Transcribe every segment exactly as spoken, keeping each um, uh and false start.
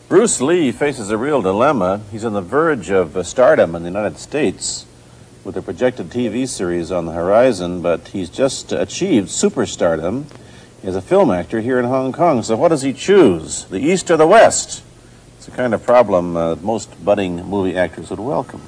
Bruce Lee faces a real dilemma. He's on the verge of uh, stardom in the United States with a projected T V series on the horizon, but he's just achieved superstardom as a film actor here in Hong Kong. So what does he choose, the East or the West? It's the kind of problem uh, most budding movie actors would welcome.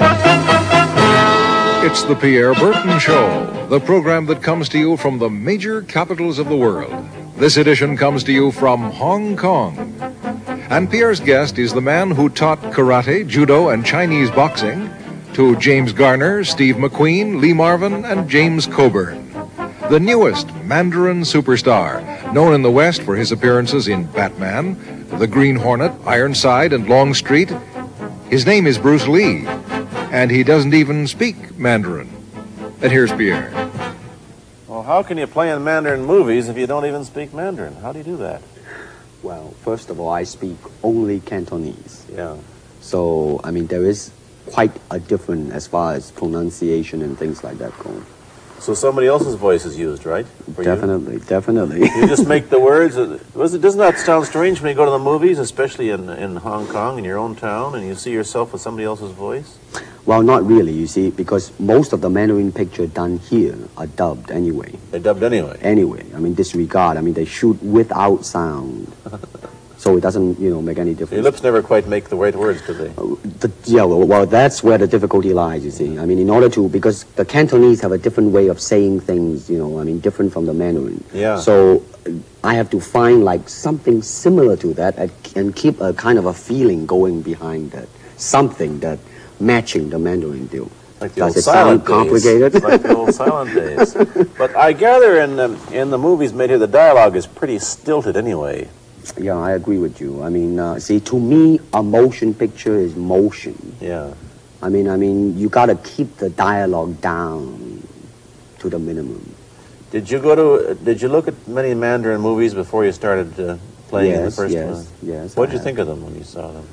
It's the Pierre Burton Show, the program that comes to you from the major capitals of the world. This edition comes to you from Hong Kong. And Pierre's guest is the man who taught karate, judo, and Chinese boxing to James Garner, Steve McQueen, Lee Marvin, and James Coburn. The newest Mandarin superstar, known in the West for his appearances in Batman, The Green Hornet, Ironside, and Longstreet. His name is Bruce Lee, and he doesn't even speak Mandarin. And here's Pierre. Well, how can you play in Mandarin movies if you don't even speak Mandarin? How do you do that? Well, first of all, I speak only Cantonese. Yeah. So, I mean, there is quite a difference as far as pronunciation and things like that go. So somebody else's voice is used, right? For definitely, you? definitely. You just make the words. Was it, doesn't that sound strange when you go to the movies, especially in, in Hong Kong, in your own town, and you see yourself with somebody else's voice? Well, not really, you see, because most of the Mandarin picture done here are dubbed anyway. They're dubbed anyway? Anyway. I mean, disregard. I mean, they shoot without sound. So it doesn't, you know, make any difference. Your lips never quite make the right words, do they? Uh, the, yeah, well, well, that's where the difficulty lies, you see. I mean, in order to, because the Cantonese have a different way of saying things, you know, I mean, different from the Mandarin. Yeah. So I have to find, like, something similar to that and, and keep a kind of a feeling going behind that. Something that matching the Mandarin deal. Like the Does old it silent sound complicated? days. Like the old silent days. But I gather in, um, in the movies made here, the dialogue is pretty stilted anyway. Yeah, I agree with you. I mean, uh, see, to me, a motion picture is motion. Yeah. I mean, I mean, you got to keep the dialogue down to the minimum. Did you go to? Uh, did you look at many Mandarin movies before you started uh, playing yes, in the first yes, one? Yes. What did you think of them when you saw them?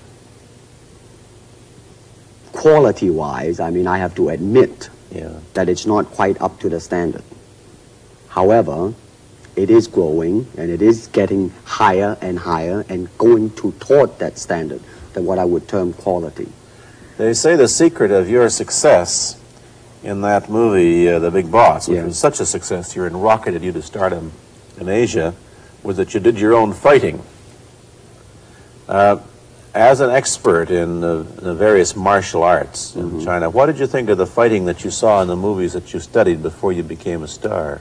Quality-wise, I mean, I have to admit yeah. that it's not quite up to the standard. However, it is growing, and it is getting higher and higher and going to toward that standard, than what I would term quality. They say the secret of your success in that movie, uh, The Big Boss, which yeah. was such a success, you and rocketed you to stardom in Asia, was that you did your own fighting. Uh, as an expert in uh, the various martial arts in mm-hmm. China, what did you think of the fighting that you saw in the movies that you studied before you became a star?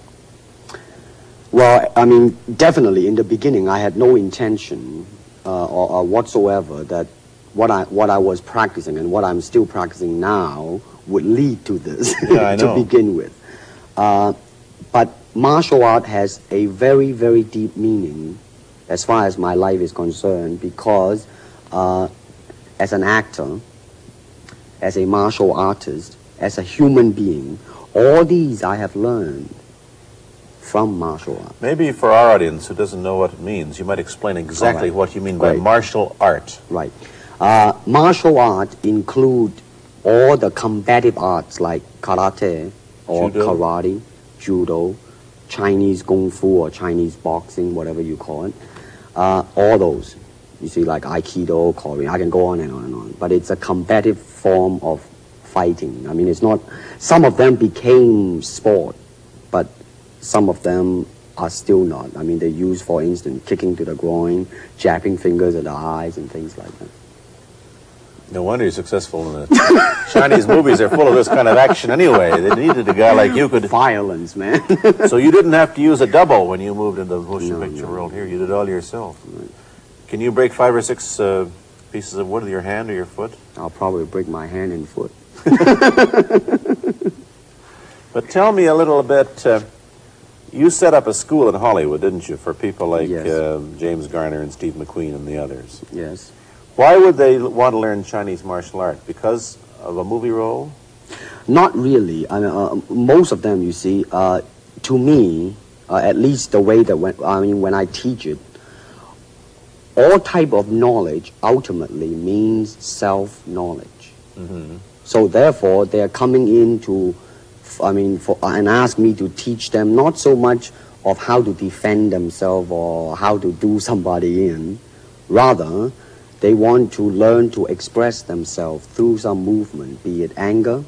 Well, I mean, definitely in the beginning, I had no intention uh, or, or whatsoever that what I what I was practicing and what I'm still practicing now would lead to this yeah, I to know. begin with. Uh, but martial art has a very, very deep meaning as far as my life is concerned, because uh, as an actor, as a martial artist, as a human being, all these I have learned from martial art. Maybe for our audience who doesn't know what it means, you might explain exactly right. what you mean by right. martial art. Right. Uh, martial art include all the combative arts like karate or judo. karate, judo, Chinese kung fu or Chinese boxing, whatever you call it. Uh, all those. You see, like Aikido, Korean, I can go on and on and on. But it's a combative form of fighting. I mean, it's not, some of them became sport, but some of them are still not. I mean, they use, for instance, kicking to the groin, jabbing fingers at the eyes, and things like that. No wonder you're successful in it. Chinese movies are full of this kind of action anyway. They needed a guy like you could... Violence, man. So you didn't have to use a double when you moved into the motion no, picture no. world here. You did it all yourself. Right. Can you break five or six uh, pieces of wood with your hand or your foot? I'll probably break my hand and foot. But tell me a little bit... Uh, you set up a school in Hollywood, didn't you, for people like yes. uh, James Garner and Steve McQueen and the others? Yes. Why would they want to learn Chinese martial art? Because of a movie role? Not really. I mean, uh, most of them, you see, uh, to me, uh, at least the way that when, I mean, when I teach it, all type of knowledge ultimately means self-knowledge. Mm-hmm. So therefore, they're coming in to, I mean, for, and ask me to teach them not so much of how to defend themselves or how to do somebody in, Rather, they want to learn to express themselves through some movement, be it anger,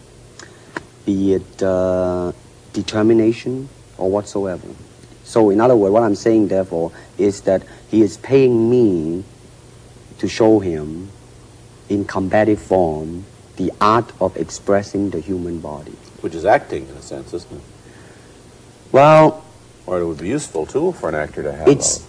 be it uh, determination, or whatsoever. So in other words, what I'm saying, therefore, is that he is paying me to show him in combative form the art of expressing the human body. Which is acting, in a sense, isn't it? Well, or it would be useful, too, for an actor to have. It's,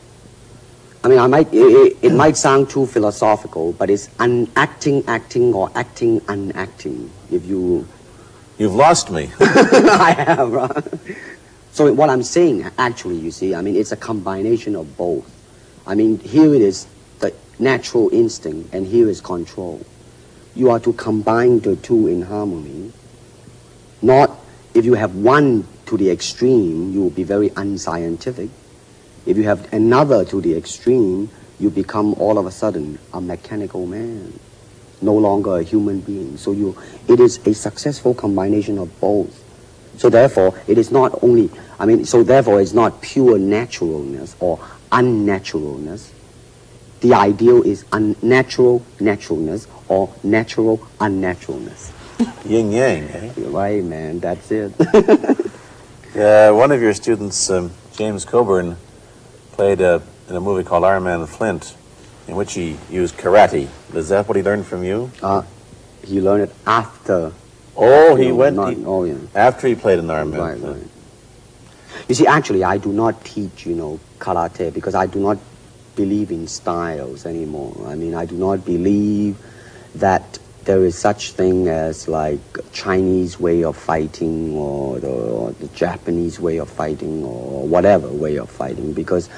I mean, I might, it, it might sound too philosophical, but it's unacting acting or acting unacting, if you... You've lost me. I have, right? So what I'm saying, actually, you see, I mean, it's a combination of both. I mean, here it is the natural instinct, and here is control. You are to combine the two in harmony. Not, if you have one to the extreme, you will be very unscientific. If you have another to the extreme, you become all of a sudden a mechanical man, no longer a human being. So you, it is a successful combination of both. So therefore, it is not only, I mean, so therefore it's not pure naturalness or unnaturalness. The ideal is unnatural naturalness or natural unnaturalness. Yin yang, eh? Right, man, that's it. uh, one of your students, um, James Coburn, played uh, in a movie called Iron Man Flint, in which he used karate. Is that what he learned from you? Uh, he learned it after. Oh, he know, went not, he, oh, yeah. after he played in Iron Man right, Flint. Right. You see, actually, I do not teach, you know, karate because I do not believe in styles anymore. I mean, I do not believe that there is such thing as like Chinese way of fighting or the, or the Japanese way of fighting or whatever way of fighting, because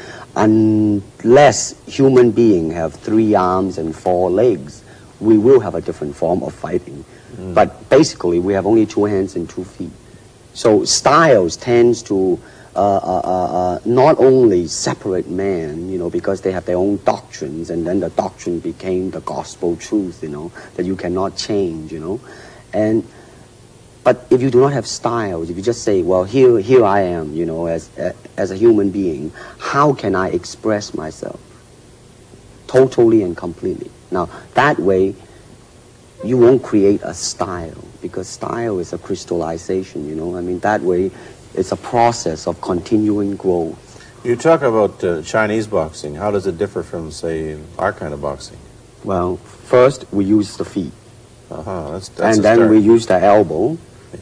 unless human beings have three arms and four legs, we will have a different form of fighting. Mm. But basically, we have only two hands and two feet. So styles tends to uh, uh, uh, not only separate man, you know, because they have their own doctrines, and then the doctrine became the gospel truth, you know, that you cannot change, you know. And but if you do not have styles, if you just say, well, here, here I am, you know, as as a human being, how can I express myself totally and completely? Now, that way, you won't create a style, because style is a crystallization, you know. I mean, that way, it's a process of continuing growth. You talk about uh, Chinese boxing. How does it differ from, say, our kind of boxing? Well, first, we use the feet. Uh-huh, that's, that's and then start. we use the elbow.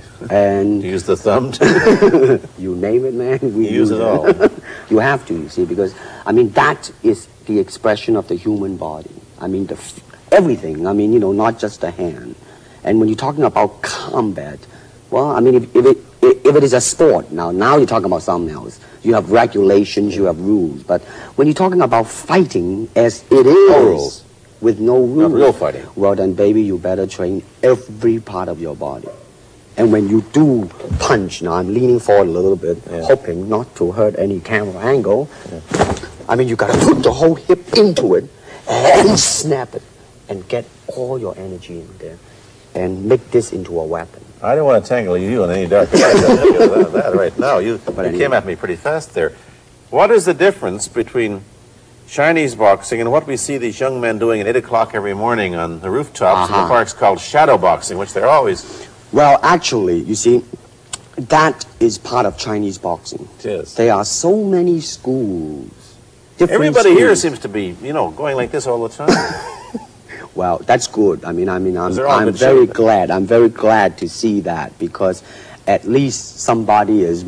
And you use the thumb, too? You name it, man. We you use, use it all. You have to, you see, because, I mean, that is the expression of the human body. I mean, the f everything. I mean, you know, not just the hand. And when you're talking about combat, well, I mean, if, if it if it is a sport, now, now you're talking about something else. You have regulations, you have rules. But when you're talking about fighting as it is, no rules. With no rules, not real fighting. Well, then, baby, you better train every part of your body. And when you do punch, now I'm leaning forward a little bit, yeah. hoping not to hurt any camera angle. Yeah. I mean, you got to put the whole hip into it and snap it and get all your energy in there and make this into a weapon. I didn't want to tangle you in any dark that, that right now. You, you anyway. came at me pretty fast there. What is the difference between Chinese boxing and what we see these young men doing at eight o'clock every morning on the rooftops uh-huh. in the parks called shadow boxing, which they're always... Well, actually, you see, that is part of Chinese boxing. It is. There are so many schools. Everybody schools. here seems to be, you know, going like this all the time. Well, that's good. I mean, I mean, I'm, I'm very shape. glad. I'm very glad to see that, because at least somebody is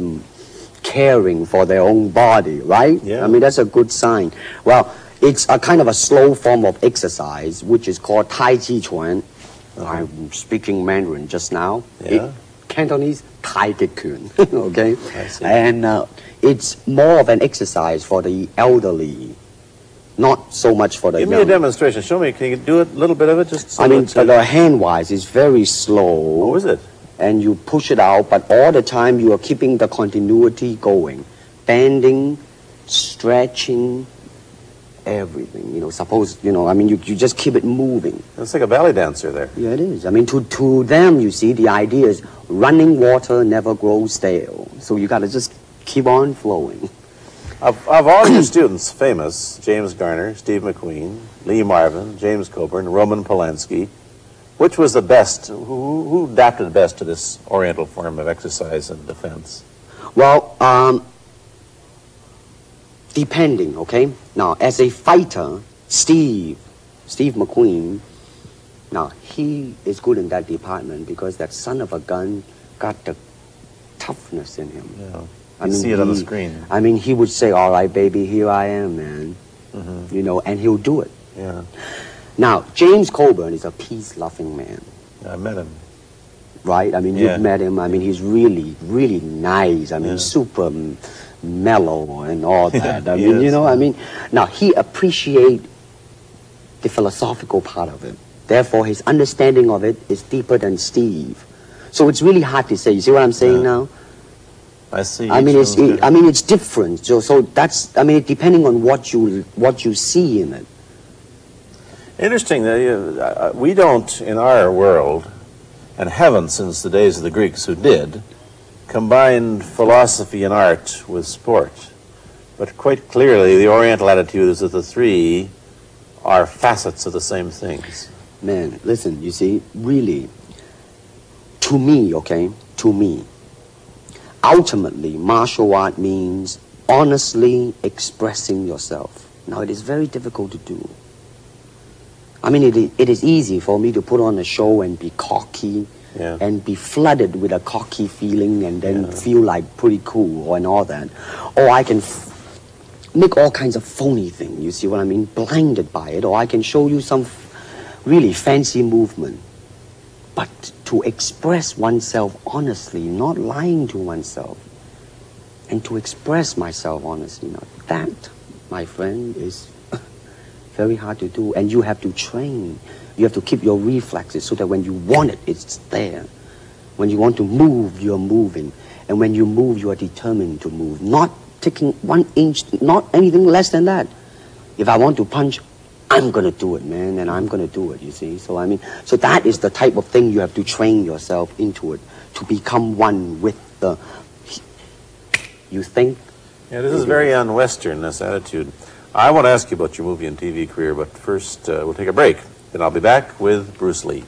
caring for their own body, right? Yeah. I mean, that's a good sign. Well, it's a kind of a slow form of exercise, which is called Tai Chi Chuan. Uh-huh. I'm speaking Mandarin just now. Yeah. It, Cantonese, Tai Chi Chuan. Okay? I see. And uh, it's more of an exercise for the elderly. Not so much for the Give young. me a demonstration. Show me. Can you do it, a little bit of it? Just so I mean, but uh, hand-wise, it's very slow. Oh, is it? And you push it out, but all the time you are keeping the continuity going. Bending, stretching, everything. You know, suppose, you know, I mean, you, you just keep it moving. It's like a ballet dancer there. Yeah, it is. I mean, to, to them, you see, the idea is running water never grows stale. So you got to just keep on flowing. Of, of all your students, famous, James Garner, Steve McQueen, Lee Marvin, James Coburn, Roman Polanski, which was the best, who, who adapted best to this Oriental form of exercise and defense? Well, um, depending, okay? Now, as a fighter, Steve, Steve McQueen, now, he is good in that department because that son of a gun got the toughness in him. Yeah. I You mean, see it on the he- screen. I mean, he would say, all right, baby, here I am, man. Mhm. You know, and he'll do it. Yeah, Now, James Coburn is a peace-loving man, I met him. right? I mean, Yeah. you've met him. I mean, he's really, really nice. I mean, Yeah. super m- mellow and all that. I he mean, you is. know, I mean, now, he appreciates the philosophical part of it. Therefore, his understanding of it is deeper than Steve. So it's really hard to say. You see what I'm saying Yeah. now? I see. I mean, each it's one's it, good. I mean, it's different. So, so that's I mean, depending on what you what you see in it. Interesting that you, uh, we don't, in our world, and haven't since the days of the Greeks who did, combine philosophy and art with sport. But quite clearly, the Oriental attitude is that the three are facets of the same things. Man, listen, you see, really, to me, okay, to me, ultimately, martial art means honestly expressing yourself. Now, it is very difficult to do. I mean, it, i- it is easy for me to put on a show and be cocky Yeah. and be flooded with a cocky feeling and then Yeah. feel like pretty cool and all that. Or I can f- make all kinds of phony thing, you see what I mean, blinded by it. Or I can show you some f- really fancy movement. But to express oneself honestly, not lying to oneself, and to express myself honestly, now that, my friend, is very hard to do. And you have to train. You have to keep your reflexes so that when you want it, it's there. When you want to move, you're moving. And when you move, you are determined to move. Not taking one inch, not anything less than that. If I want to punch, I'm going to do it, man, and I'm going to do it, you see. So, I mean, so that is the type of thing you have to train yourself into it, to become one with the, you think? Yeah, this is very un-Western, this attitude. I want to ask you about your movie and T V career, but first uh, we'll take a break. Then I'll be back with Bruce Lee.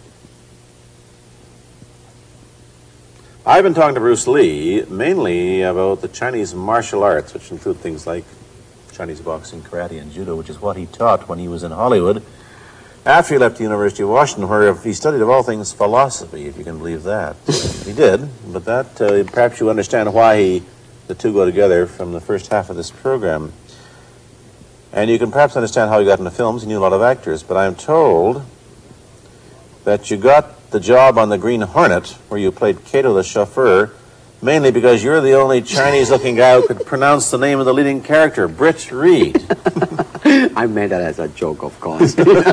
I've been talking to Bruce Lee mainly about the Chinese martial arts, which include things like Chinese boxing, karate, and judo, which is what he taught when he was in Hollywood. After he left the University of Washington, where he studied, of all things, philosophy, if you can believe that. He did, but that, uh, perhaps you understand why he, the two go together from the first half of this program. And you can perhaps understand how he got into films. He knew a lot of actors, but I'm told that you got the job on the Green Hornet, where you played Kato the chauffeur, mainly because you're the only Chinese-looking guy who could pronounce the name of the leading character, Britt Reed. I meant that as a joke, of course.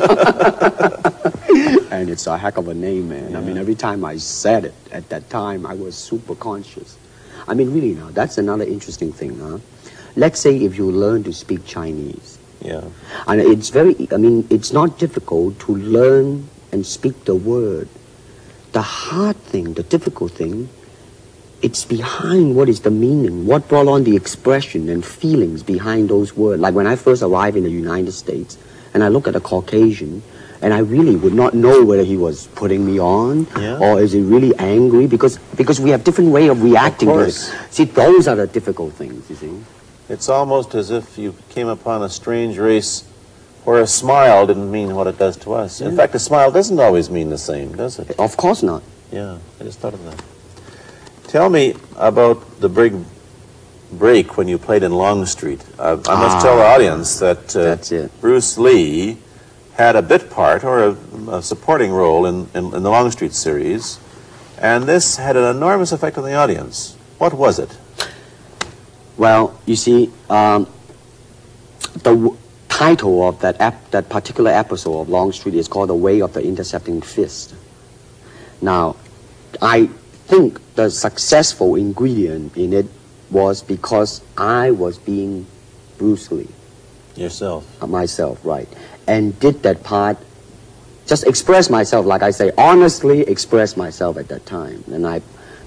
And it's a heck of a name, man. I mean, every time I said it at that time, I was super conscious. I mean, really now, that's another interesting thing, huh? Let's say if you learn to speak Chinese. Yeah. And it's very, I mean, it's not difficult to learn and speak the word. The hard thing, the difficult thing, it's behind what is the meaning, what brought on the expression and feelings behind those words. Like when I first arrived in the United States, and I look at a Caucasian, and I really would not know whether he was putting me on, Yeah. or is he really angry, because because we have different way of reacting to it. course. See, those are the difficult things, you see. It's almost as if you came upon a strange race where a smile didn't mean what it does to us. In fact, a smile doesn't always mean the same, does it? Of course not. Yeah, I just thought of that. Tell me about the big break when you played in Longstreet. I, I must Ah, tell the audience that uh, that's it. Bruce Lee had a bit part or a, a supporting role in, in, in the Longstreet series, and this had an enormous effect on the audience. What was it? Well, you see, um, the w- title of that ep- that particular episode of Longstreet is called "The Way of the Intercepting Fist." Now, I think the successful ingredient in it was because I was being Bruce Lee, Yourself. uh, myself, right, and did that part, just express myself, like I say, honestly express myself at that time, and I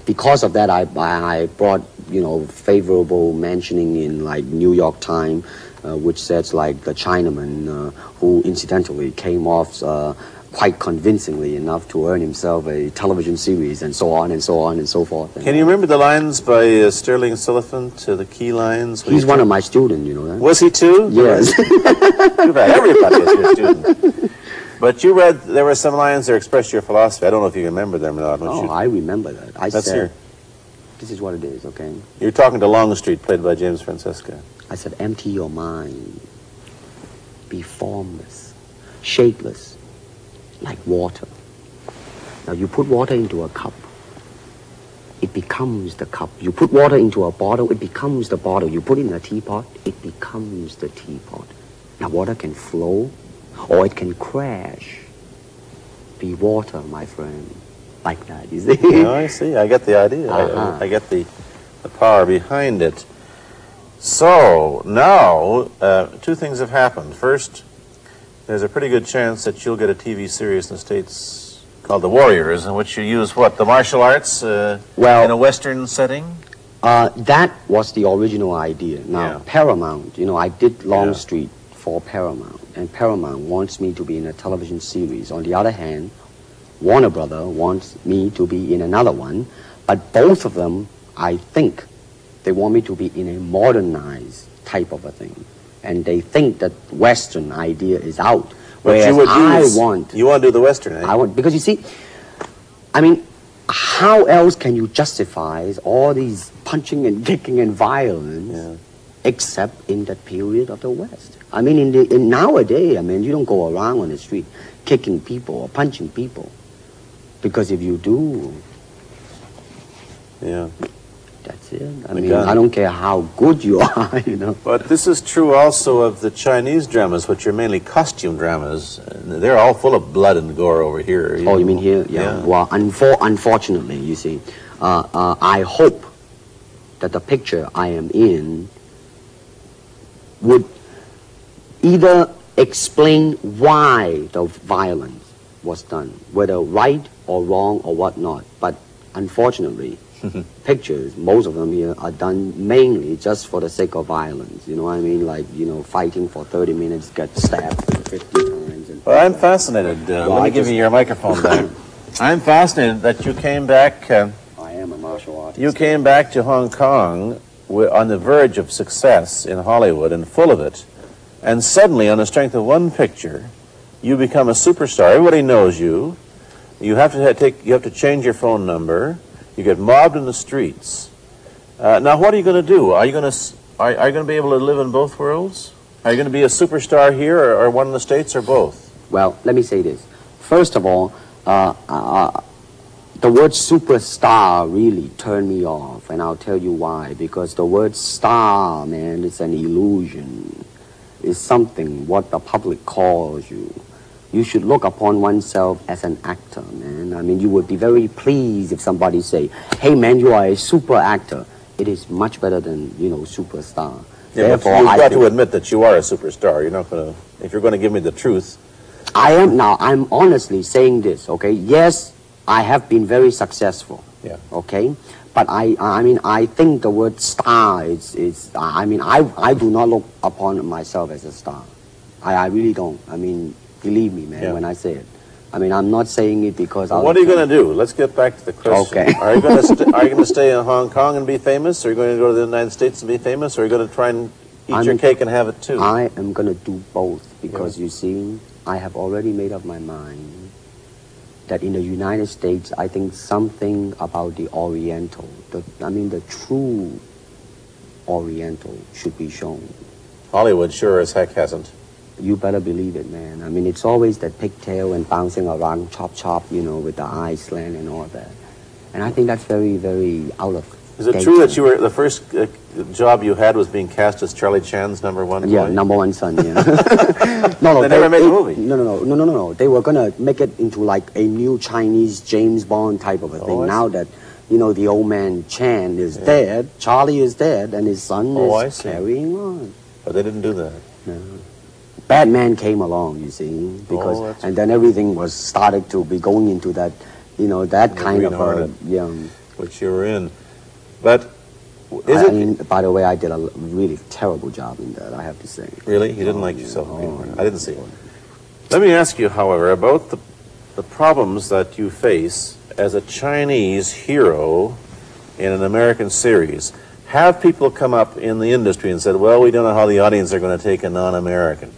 because of that, I, I brought, you know, favorable mentioning in like New York Times, uh, which says like the Chinaman uh, who incidentally came off uh, quite convincingly enough to earn himself a television series and so on and so on and so forth. And Can you remember the lines by uh, Sterling Siliphant, uh, the key lines? he's one of my students, you know that? Was he too? Yes. Too bad. Everybody was your student. But you read, there were some lines that expressed your philosophy. I don't know if you remember them or not. Oh, you? I remember that. I Let's said, hear. this is what it is, okay? You're talking to Longstreet, played by James Francisca. I said, empty your mind. Be formless, shapeless, like water. Now you put water into a cup, it becomes the cup. You put water into a bottle, it becomes the bottle. You put it in a teapot, it becomes the teapot. Now water can flow or it can crash. Be water, my friend. Like that, you see? No, I see. I get the idea. Uh-huh. I, I get the, the power behind it. So, now, uh, two things have happened. First, there's a pretty good chance that you'll get a T V series in the States called The Warriors, in which you use, what, the martial arts uh, Well- in a Western setting? Uh, that was the original idea. Now, Yeah. Paramount, you know, I did Longstreet Yeah. for Paramount, and Paramount wants me to be in a television series. On the other hand, Warner Brother wants me to be in another one, but both of them, I think, they want me to be in a modernized type of a thing. And they think that Western idea is out. But Whereas you would I use, want... You want to do the Western, eh? I want, because you see, I mean, how else can you justify all these punching and kicking and violence Yeah. except in that period of the West? I mean, in, the, in nowadays, I mean, you don't go around on the street kicking people or punching people. Because if you do, Yeah. that's it. I The mean, gun. I don't care how good you are, you know. But this is true also of the Chinese dramas, which are mainly costume dramas. And they're all full of blood and gore over here. Oh, you mean here? Yeah. Yeah. Well, unfor unfortunately, you see, uh, uh, I hope that the picture I am in would either explain why the violence was done, whether right or wrong or whatnot. But unfortunately, pictures, most of them here, are done mainly just for the sake of violence. You know what I mean? Like, you know, fighting for thirty minutes, get stabbed fifty times. And Well, I'm fascinated. Uh, Well, let me I give just- you your microphone back. I'm fascinated that you came back. Uh, I am a martial artist. you came back to Hong Kong wi- on the verge of success in Hollywood and full of it, and suddenly, on the strength of one picture, you become a superstar. Everybody knows you. You have to ha- take. You have to change your phone number. You get mobbed in the streets. Uh, now, what are you going to do? Are you going to are, are you going to be able to live in both worlds? Are you going to be a superstar here, or, or one in the States, or both? Well, let me say this. First of all, uh, uh, the word superstar really turned me off, and I'll tell you why. Because the word star, man, is an illusion. It's something what the public calls you. You should look upon oneself as an actor, man. I mean, you would be very pleased if somebody say, hey, man, you are a super actor. It is much better than, you know, superstar. Yeah, but you've got to admit that you are a superstar. You're not going to, if you're going to give me the truth. I am now, I'm honestly saying this, okay? Yes, I have been very successful. Yeah. Okay? But I, I mean, I think the word star is, is I mean, I, I do not look upon myself as a star. I, I really don't. I mean, believe me, man, Yeah. when I say it. I mean, I'm not saying it because I. What are you going to do? Let's get back to the question. Okay. Are you going to st- are you going to stay in Hong Kong and be famous? Or are you going to go to the United States and be famous? Or are you going to try and eat I'm- your cake and have it too? I am going to do both because, you see, I have already made up my mind that in the United States, I think something about the Oriental, the, I mean, the true Oriental should be shown. Hollywood sure as heck hasn't. You better believe it, man. I mean, it's always that pigtail and bouncing around, chop, chop, you know, with the eyes slant and all that. And I think that's very, very out of Is it date. true that you were the first uh, job you had was being cast as Charlie Chan's number one Yeah, boy? number one son, yeah. no, no, They never made the movie. No, no, no, no, no, no, no. They were gonna make it into like a new Chinese James Bond type of a thing. Oh, I Now see. that, you know, the old man Chan is dead, Charlie is dead, and his son Oh, I is see. carrying on. But they didn't do that. Batman came along, you see, because Oh, that's- and then everything was started to be going into that, you know, that The kind Green of Hornet. a, yeah. which you were in. But is I, it... I mean, by the way, I did a really terrible job in that, I have to say. Really? You didn't Oh, like yourself yeah. being Oh, I didn't see it. Let me ask you, however, about the, the problems that you face as a Chinese hero in an American series. Have people come up in the industry and said, well, we don't know how the audience are going to take a non-American?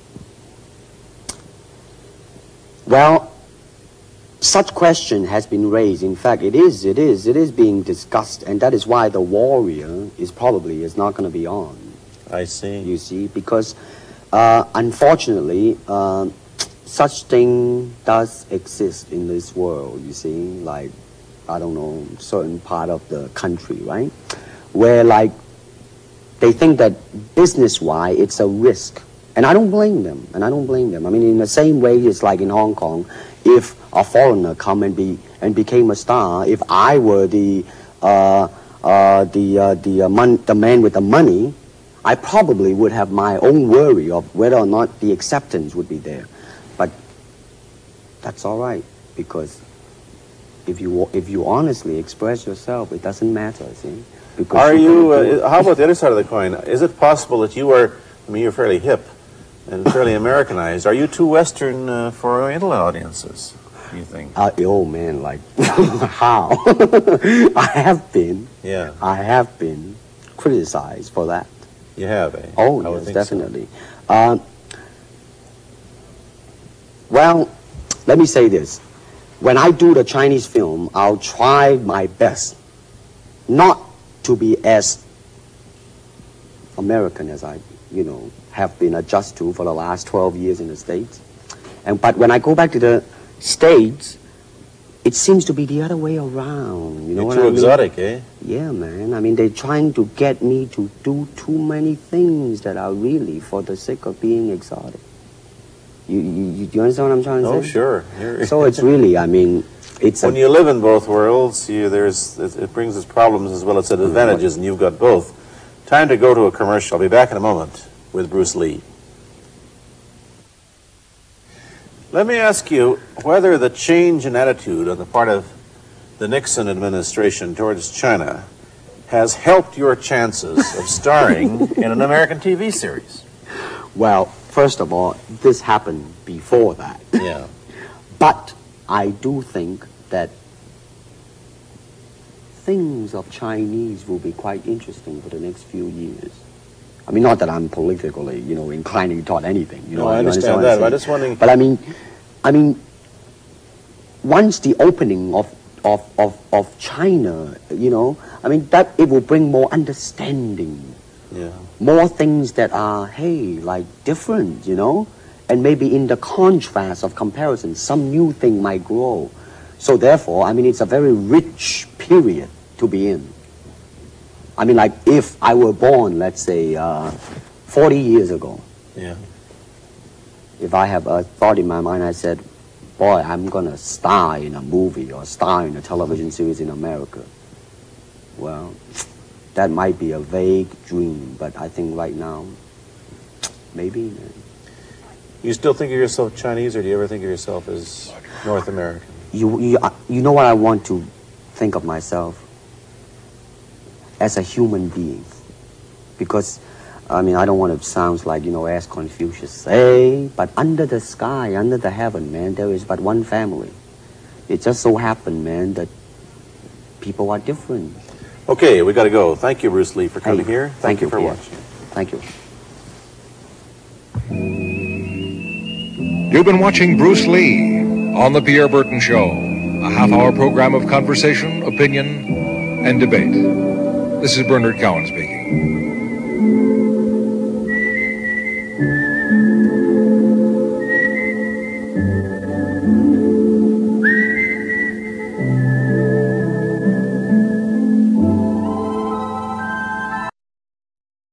Well, such question has been raised. In fact, it is, it is, it is being discussed, and that is why The Warrior is probably is not going to be on. I see. You see, because uh, unfortunately, uh, such thing does exist in this world. You see, like I don't know, certain part of the country, right, where like they think that business-wise it's a risk. And I don't blame them, and I don't blame them. I mean, in the same way, it's like in Hong Kong, if a foreigner come and be and became a star, if I were the uh, uh, the uh, the uh, mon the man with the money, I probably would have my own worry of whether or not the acceptance would be there. But that's all right, because if you if you honestly express yourself, it doesn't matter. See? Because Are you? Uh, how about the other side of the coin? Is it possible that you are? I mean, you're fairly hip and fairly Americanized. Are you too Western uh, for Oriental audiences, do you think? Uh, oh, man, like, how? I have been. Yeah. I have been criticized for that. You have, eh? Oh, I would yes, think definitely. So. Um, well, let me say this. When I do the Chinese film, I'll try my best not to be as American as I, you know, have been adjusted to for the last twelve years in the States. And but when I go back to the States, it seems to be the other way around. You know You're what too I mean? exotic, eh? Yeah, man. I mean, they're trying to get me to do too many things that are really for the sake of being exotic. You, you, you understand what I'm trying to Oh, say? sure. You're So it's really, I mean, it's when a, you live in both worlds, you, there's it, it brings its problems as well as its advantages, and you've got both. Time to go to a commercial. I'll be back in a moment with Bruce Lee. Let me ask you whether the change in attitude on the part of the Nixon administration towards China has helped your chances of starring in an American T V series. well, first of all, this happened before that. Yeah. But I do think that things of Chinese will be quite interesting for the next few years. I mean, not that I'm politically, you know, inclining toward anything. You know, No, I you understand what that, I'm but I'm saying? just wondering- But I mean, I mean, once the opening of of of of China, you know, I mean that it will bring more understanding, Yeah. more things that are, hey, like different, you know, and maybe in the contrast of comparison, some new thing might grow. So therefore, I mean, it's a very rich period to be in. I mean, like if I were born, let's say, uh, forty years ago, Yeah. if I have a thought in my mind, I said, boy, I'm going to star in a movie or star in a television series in America. Well, that might be a vague dream, but I think right now, maybe. Man. You still think of yourself Chinese, or do you ever think of yourself as North American? You, you, uh, you know what I want to think of myself? As a human being. Because, I mean, I don't want to sound like, you know, as Confucius say, but under the sky, under the heaven, man, there is but one family. It just so happened, man, that people are different. Okay, we got to go. Thank you, Bruce Lee, for coming Hey, here. Thank, thank you you, for Pierre. watching. Thank you. You've been watching Bruce Lee on The Pierre Burton Show, a half-hour program of conversation, opinion, and debate. This is Bernard Cowan speaking.